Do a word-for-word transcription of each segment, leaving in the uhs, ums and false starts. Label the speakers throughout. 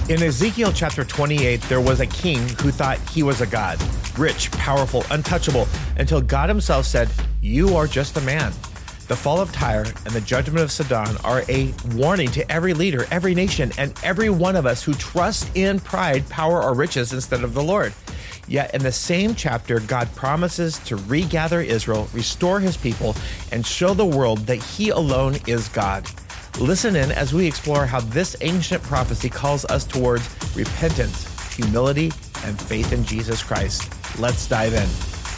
Speaker 1: In Ezekiel chapter twenty-eight, there was a king who thought he was a god, rich, powerful, untouchable, until God himself said, "You are just a man." The fall of Tyre and the judgment of Sidon are a warning to every leader, every nation, and every one of us who trust in pride, power, or riches instead of the Lord. Yet in the same chapter, God promises to regather Israel, restore his people, and show the world that he alone is God. Listen in as we explore how this ancient prophecy calls us towards repentance, humility, and faith in Jesus Christ. Let's dive in.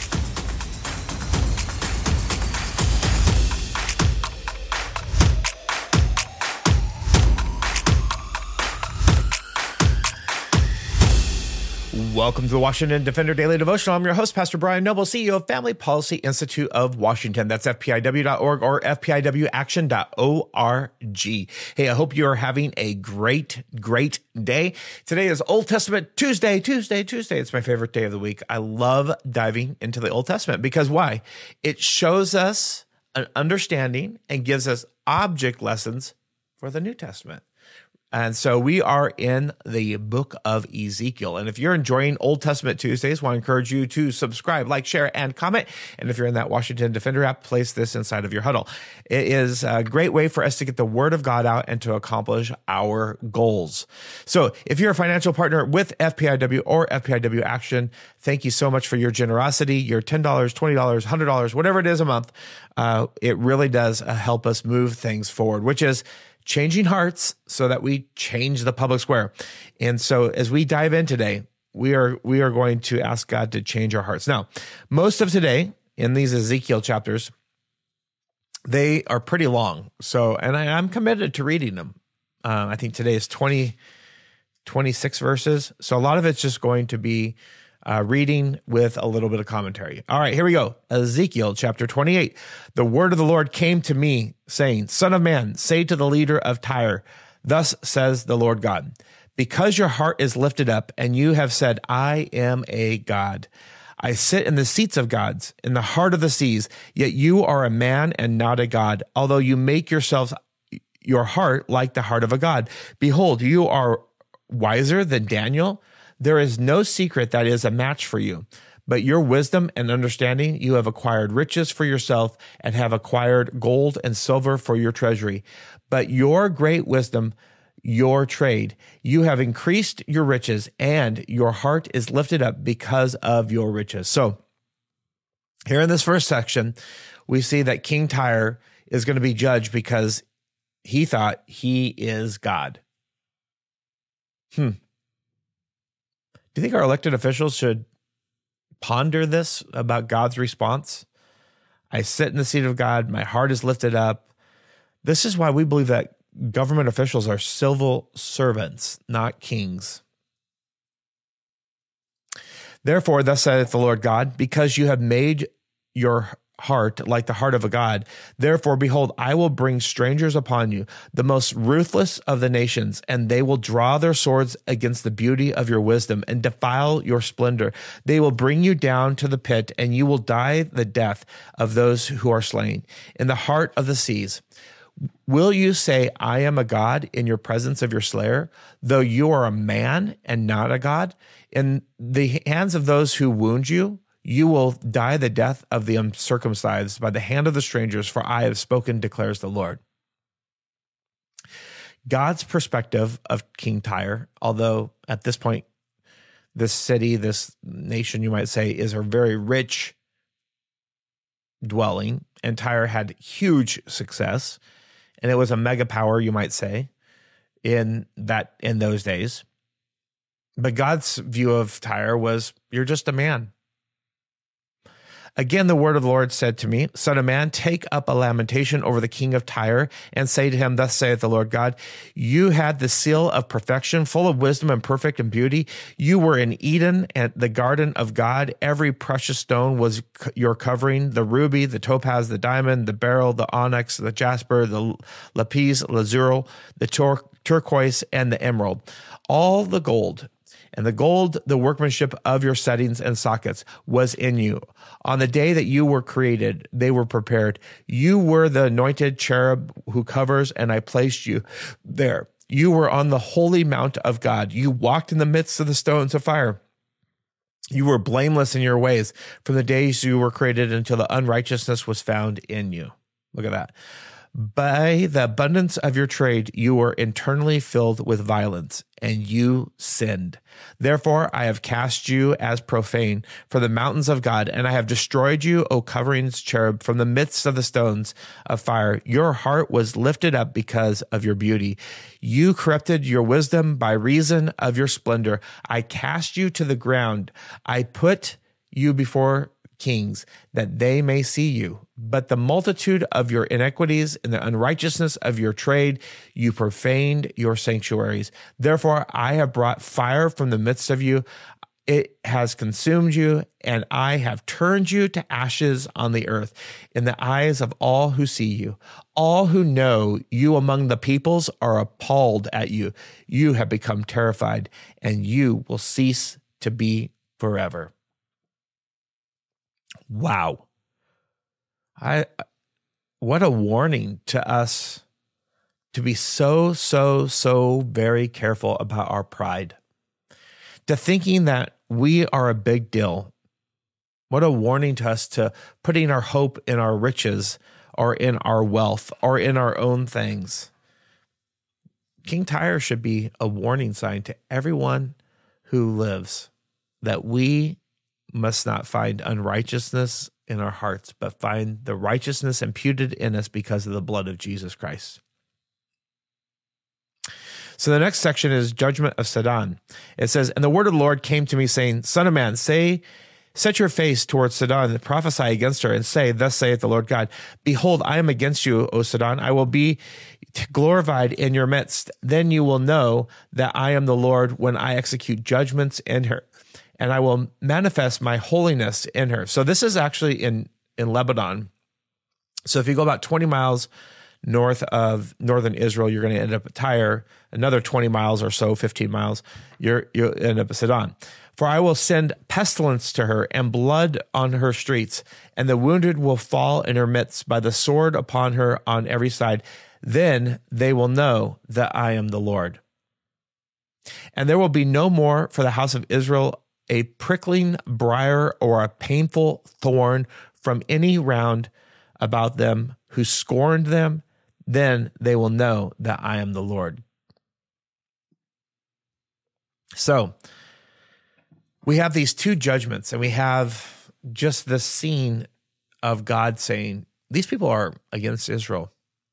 Speaker 1: Welcome to the Washington Defender Daily Devotional. I'm your host, Pastor Brian Noble, C E O of Family Policy Institute of Washington. That's F P I W dot org or F P I W action dot org. Hey, I hope you are having a great, great day. Today is Old Testament Tuesday, Tuesday, Tuesday. It's my favorite day of the week. I love diving into the Old Testament because why? It shows us an understanding and gives us object lessons for the New Testament. And so we are in the book of Ezekiel. And if you're enjoying Old Testament Tuesdays, I want to encourage you to subscribe, like, share, and comment. And if you're in that Washington Defender app, place this inside of your huddle. It is a great way for us to get the word of God out and to accomplish our goals. So if you're a financial partner with F P I W or F P I W Action, thank you so much for your generosity, your ten dollars, twenty dollars, one hundred dollars, whatever it is a month. Uh, it really does uh, help us move things forward, which is changing hearts so that we change the public square. And so as we dive in today, we are we are going to ask God to change our hearts. Now, most of today in these Ezekiel chapters, they are pretty long. So, and I, I'm committed to reading them. Uh, I think today is twenty, twenty-six verses. So a lot of it's just going to be Uh, reading with a little bit of commentary. All right, here we go. Ezekiel chapter twenty-eight. The word of the Lord came to me, saying, "Son of man, say to the leader of Tyre, thus says the Lord God, because your heart is lifted up, and you have said, I am a God. I sit in the seats of gods, in the heart of the seas, yet you are a man and not a God, although you make yourselves your heart like the heart of a God. Behold, you are wiser than Daniel. There is no secret that is a match for you, but your wisdom and understanding, you have acquired riches for yourself and have acquired gold and silver for your treasury. But your great wisdom, your trade, you have increased your riches, and your heart is lifted up because of your riches." So here in this first section, we see that King Tyre is going to be judged because he thought he is God. Hmm. Do you think our elected officials should ponder this about God's response? I sit in the seat of God. My heart is lifted up. This is why we believe that government officials are civil servants, not kings. Therefore, thus saith the Lord God, because you have made your heart like the heart of a God, therefore, behold, I will bring strangers upon you, the most ruthless of the nations, and they will draw their swords against the beauty of your wisdom and defile your splendor. They will bring you down to the pit, and you will die the death of those who are slain in the heart of the seas. Will you say, I am a God in your presence of your slayer, though you are a man and not a God? In the hands of those who wound you, you will die the death of the uncircumcised by the hand of the strangers, for I have spoken, declares the Lord. God's perspective of King Tyre, although at this point, this city, this nation, you might say, is a very rich dwelling, and Tyre had huge success, and it was a mega power, you might say, in that in those days. But God's view of Tyre was, you're just a man. Again, the word of the Lord said to me, Son of man, take up a lamentation over the king of Tyre and say to him, thus saith the Lord God, you had the seal of perfection, full of wisdom and perfect in beauty. You were in Eden and the garden of God. Every precious stone was your covering, the ruby, the topaz, the diamond, the beryl, the onyx, the jasper, the lapis lazuli, the tur- turquoise, and the emerald. All the gold. And the gold, the workmanship of your settings and sockets, was in you. On the day that you were created, they were prepared. You were the anointed cherub who covers, and I placed you there. You were on the holy mount of God. You walked in the midst of the stones of fire. You were blameless in your ways from the days you were created until the unrighteousness was found in you. Look at that. By the abundance of your trade, you were internally filled with violence, and you sinned. Therefore, I have cast you as profane from the mountains of God, and I have destroyed you, O coverings cherub, from the midst of the stones of fire. Your heart was lifted up because of your beauty. You corrupted your wisdom by reason of your splendor. I cast you to the ground. I put you before kings, that they may see you. But the multitude of your iniquities and the unrighteousness of your trade, you profaned your sanctuaries. Therefore, I have brought fire from the midst of you. It has consumed you, and I have turned you to ashes on the earth in the eyes of all who see you. All who know you among the peoples are appalled at you. You have become terrified, and you will cease to be forever. Wow. I, what a warning to us to be so, so, so very careful about our pride, to thinking that we are a big deal. What a warning to us to putting our hope in our riches or in our wealth or in our own things. King Tyre should be a warning sign to everyone who lives that we must not find unrighteousness in our hearts, but find the righteousness imputed in us because of the blood of Jesus Christ. So the next section is judgment of Sidon. It says, and the word of the Lord came to me saying, Son of man, say, set your face towards Sidon and prophesy against her and say, thus saith the Lord God, behold, I am against you, O Sidon. I will be glorified in your midst. Then you will know that I am the Lord when I execute judgments in her, and I will manifest my holiness in her. So this is actually in, in Lebanon. So if you go about twenty miles north of northern Israel, you're going to end up at Tyre. Another twenty miles or so, fifteen miles, you're, you'll end up at Sidon. For I will send pestilence to her and blood on her streets, and the wounded will fall in her midst by the sword upon her on every side. Then they will know that I am the Lord. And there will be no more for the house of Israel a prickling briar or a painful thorn from any round about them who scorned them. Then they will know that I am the Lord. So we have these two judgments, and we have just this scene of God saying, these people are against Israel.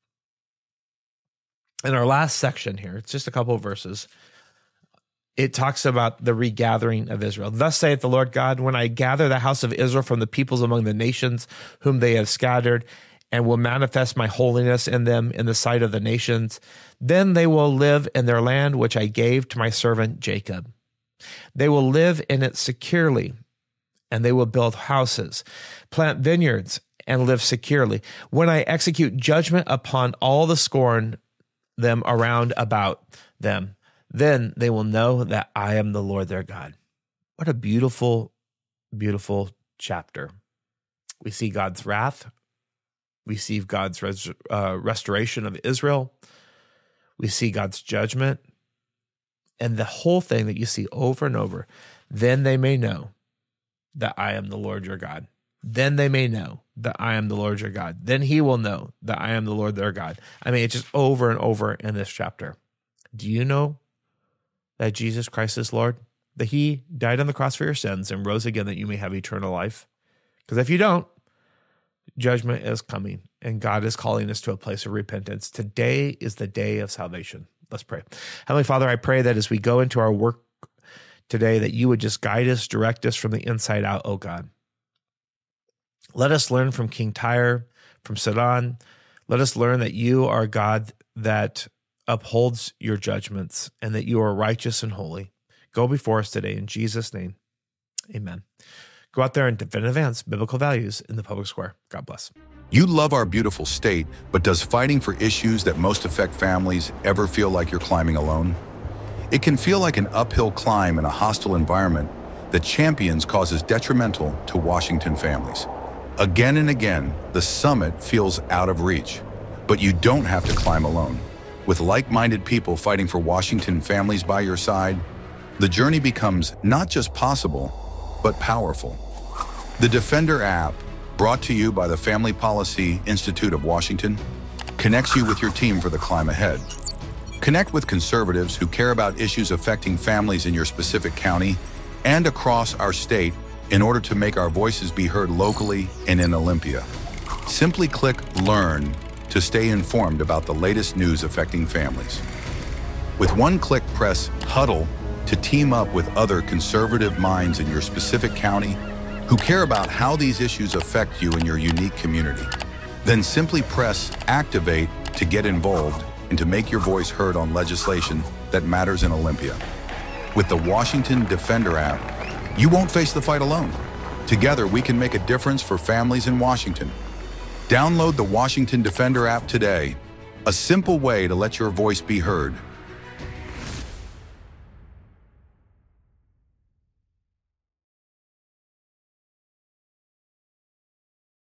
Speaker 1: In our last section here, it's just a couple of verses, it talks about the regathering of Israel. Thus saith the Lord God, when I gather the house of Israel from the peoples among the nations whom they have scattered, and will manifest my holiness in them in the sight of the nations, then they will live in their land which I gave to my servant Jacob. They will live in it securely, and they will build houses, plant vineyards, and live securely. When I execute judgment upon all the scorn them around about them, then they will know that I am the Lord their God. What a beautiful, beautiful chapter. We see God's wrath. We see God's res- uh, restoration of Israel. We see God's judgment. And the whole thing that you see over and over, then they may know that I am the Lord your God. Then they may know that I am the Lord your God. Then he will know that I am the Lord their God. I mean, it's just over and over in this chapter. Do you know that Jesus Christ is Lord? That he died on the cross for your sins and rose again that you may have eternal life? Because if you don't, judgment is coming, and God is calling us to a place of repentance. Today is the day of salvation. Let's pray. Heavenly Father, I pray that as we go into our work today, that you would just guide us, direct us from the inside out, oh God. Let us learn from King Tyre, from Sidon. Let us learn that you are God that upholds your judgments and that you are righteous and holy. Go before us today in Jesus' name. Amen. Go out there and defend and advance biblical values in the public square. God bless.
Speaker 2: You love our beautiful state, but does fighting for issues that most affect families ever feel like you're climbing alone? It can feel like an uphill climb in a hostile environment that champions causes detrimental to Washington families. Again and again, the summit feels out of reach, but you don't have to climb alone. With like-minded people fighting for Washington families by your side, the journey becomes not just possible, but powerful. The Defender app, brought to you by the Family Policy Institute of Washington, connects you with your team for the climb ahead. Connect with conservatives who care about issues affecting families in your specific county and across our state in order to make our voices be heard locally and in Olympia. Simply click Learn to stay informed about the latest news affecting families. With one click, press Huddle to team up with other conservative minds in your specific county who care about how these issues affect you in your unique community. Then simply press Activate to get involved and to make your voice heard on legislation that matters in Olympia. With the Washington Defender app, you won't face the fight alone. Together, we can make a difference for families in Washington. Download the Washington Defender app today, a simple way to let your voice be heard.